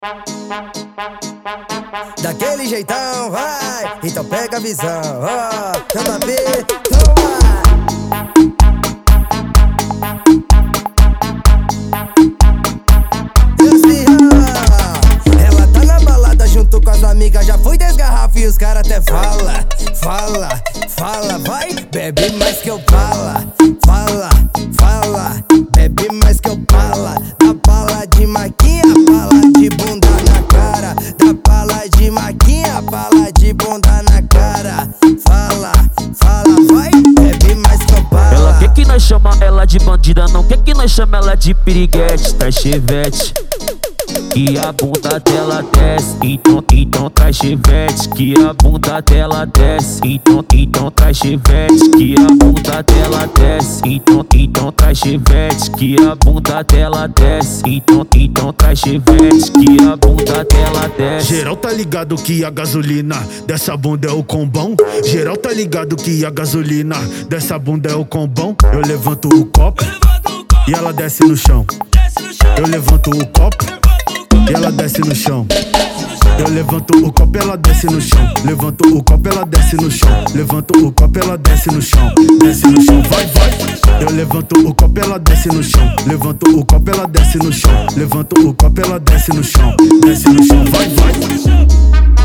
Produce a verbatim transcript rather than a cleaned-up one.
Daquele jeitão, vai, então pega a visão, ó, J B, toma! Ela tá na balada junto com as amigas, já foi dez garrafas e os caras até fala, fala, fala, vai, bebe mais que eu fala, fala, fala, bebe mais que eu fala, da bala de maquinha, bala de bunda na cara, da bala de maquinha, bala de bunda na cara, fala, fala, vai, bebe mais que eu fala. Ela quer que nós chama ela de bandida, não quer que nós chama ela de piriguete, tá chevette. Que a bunda dela desce, então, então traz chevette. Que a bunda dela desce, então, então traz chevette. Que a bunda dela desce, então, então traz chevette. Que a bunda dela desce, então, então traz chevette. Que a bunda dela desce. Geral tá ligado que a gasolina dessa bunda é o combão. Geral tá ligado que a gasolina dessa bunda é o combão. Eu levanto o copo e ela desce no chão. Eu levanto o copo e ela desce no chão. Eu levanto o copo, ela desce no chão. Levanto o copo, ela desce no chão. Levanto o copo, ela desce no chão. Desce no chão, vai, vai. Eu levanto o copo, ela desce no chão. Levanto o copo, ela desce no chão. Levanto o copo, ela desce no chão. Desce no chão, vai, vai.